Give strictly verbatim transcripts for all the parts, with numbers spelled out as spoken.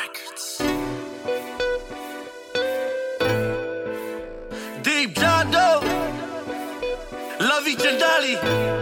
Records. Deep John Doe, Lovey Chandali.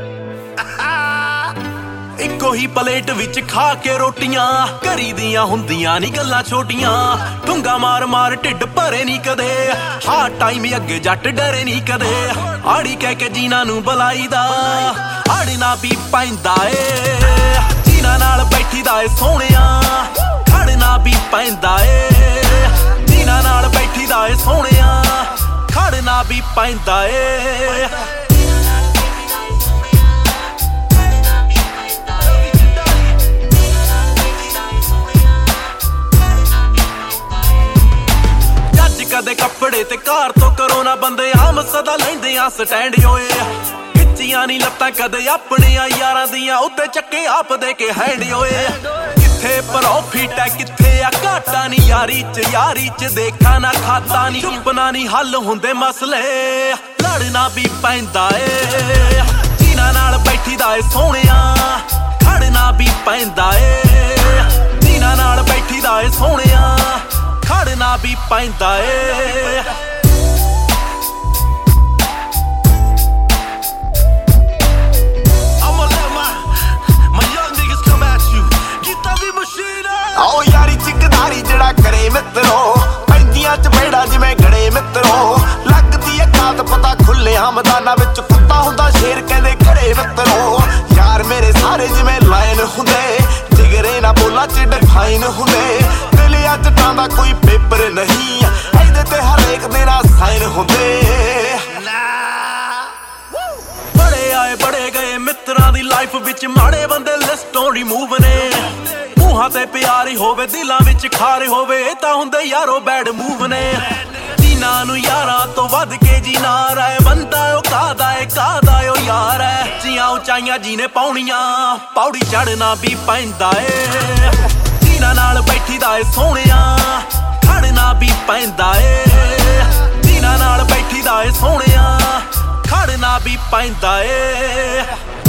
ਇੱਕੋ ਹੀ plate ਵਿੱਚ ਖਾ ਕੇ ਰੋਟੀਆਂ ਘਰੀ ਦੀਆਂ ਹੁੰਦੀਆਂ ਨੀ ਗੱਲਾਂ ਛੋਟੀਆਂ ਡੂੰਗਾ ਮਾਰ ਮਾਰ ਢਿੱਡ ਭਰੇ ਨੀ ਕਦੇ ਹਾਂ ਟਾਈਮ ਅੱਗੇ ਜੱਟ ਡਰੇ ਨੀ ਕਦੇ ਆੜੀ ਕਹਿ ਕੇ ਜੀਨਾ ਨੂੰ ਬੁਲਾਈਦਾ ਆੜੀ ਨਾ ਵੀ ਪੈਂਦਾ ਏ ਜੀਨਾ ਨਾਲ ਬੈਠੀਦਾ ਏ ਸੋਹਣਿਆ ਖੜਨਾ ਵੀ ਪੈਂਦਾ ਏ ਜੀਨਾ ਨਾਲ ਬੈਠੀਦਾ ਏ ਸੋਹਣਿਆ ਖੜਨਾ ਵੀ ਪੈਂਦਾ ਏ ਕਦੇ ਕੱਪੜੇ ਤੇ ਕਾਰ ਤੋਂ ਕਰੋ ਨਾ ਬੰਦੇ ਆਮ ਸਦਾ ਲੈਂਦੇ ਆ ਸਟੈਂਡ ਓਏ ਖਿੱਚੀਆਂ ਨੀ ਲੱਤਾਂ ਕਦੇ ਆਪਣੀਆਂ ਯਾਰਾਂ ਦੀਆਂ ਉੱਤੇ ਚੱਕੇ ਆਪ ਦੇ ਕੇ ਹੈਂਡ ਓਏ ਕਿੱਥੇ ਪ੍ਰੋਫਿਟ ਹੈ ਕਿੱਥੇ ਆ ਘਾਟਾ ਨੀ ਯਾਰੀ ਚ ਯਾਰੀ ਚ ਦੇਖਾ ਨਾ ਖਾਤਾ ਨੀ ਚੁੱਪਣਾ ਨੀ ਹੱਲ ਹੁੰਦੇ ਮਸਲੇ ਲੜਨਾ ਵੀ ਪੈਂਦਾ ਏ ਜੀਨਾ ਨਾਲ ਬੈਠੀਦਾ ਏ ਸੋਹਣਿਆ ਖੜਨਾ ਵੀ ਪੈਂਦਾ ਏ ਜੀਨਾ ਨਾਲ ਬੈਠੀਦਾ ਏ ਸੋਹਣਿਆ ਖੜਨਾ ਵੀ ਪੈਂਦਾ ਏ ਆਓ ਯਾਰੀ ਚਿਕਦਾਰੀ ਜਿਹੜਾ ਕਰੇ ਮਿੱਤਰੋ ਪੈਂਦੀਆਂ ਚ ਬੇੜਾ ਜਿਵੇਂ ਗੜੇ ਮਿੱਤਰੋ ਲੱਗਦੀ ਏ ਕਾਤ ਪਤਾ ਖੁੱਲਿਆ ਮੈਦਾਨਾਂ ਵਿੱਚ ਕੁੱਤਾ ਹੁੰਦਾ ਸ਼ੇਰ ਕਹਿੰਦੇ ਘੜੇ ਮਿੱਤਰੋ ਯਾਰ ਮੇਰੇ ਸਾਰੇ ਜਿਵੇਂ ਲਾਇਨ ਹੁੰਦੇ ਜਿਗਰੇ ਨਾ ਬੋਲਾ ਚ ਡਿਫਾਈਨ ਹੁੰਦੇ ਦਿਲ ਜੱਟਾਂ ਦਾ ਕੋਈ ਪੇਪਰ ਨਹੀਂ ਇਹਦੇ ਤੇ ਹਰੇਕ ਦੇ ਨਾਲ ਸਾਈਨ ਹੁੰਦੇ ਬੜੇ ਆਏ ਬੜੇ ਗਏ ਮਿੱਤਰਾਂ ਦੀ ਲਾਈਫ ਵਿੱਚ ਮਾੜੇ ਬੰਦੇ ਲਿਸਟੋਂ ਰਿਮੂਵ ਨੇ ਮੂੰਹਾਂ ਤੇ ਪਿਆਰੀ ਹੋਵੇ ਦਿਲਾਂ ਵਿੱਚ ਖਾਰੇ ਹੋਵੇ ਇਹ ਤਾਂ ਹੁੰਦੇ ਯਾਰੋ ਬੈਡ ਮੂਵ ਨੇ ਜੀਨਾ ਨੂੰ ਯਾਰਾਂ ਤੋਂ ਵੱਧ ਕੇ ਜੀਨਾ ਰਹਿ ਬੰਦਾ ਉਹ ਕਾਦਾ ਏ ਕਾਦਾ ਓ ਯਾਰ ਐ ਜੀਆਂ ਉਚਾਈਆਂ ਜੀਨੇ ਪਾਉਣੀਆਂ ਪੌੜੀ ਚੜਨਾ ਵੀ ਪੈਂਦਾ ਏ ਜੀਨਾ ਨਾਲ ਬੈਠੀਦਾ ਏ ਸੋਹਣਿਆ ਖੜਨਾ ਵੀ ਪੈਂਦਾ ਏ ਜੀਨਾ ਨਾਲ ਬੈਠੀਦਾ ਏ ਸੋਹਣਿਆ ਖੜਨਾ ਵੀ ਪੈਂਦਾ ਏ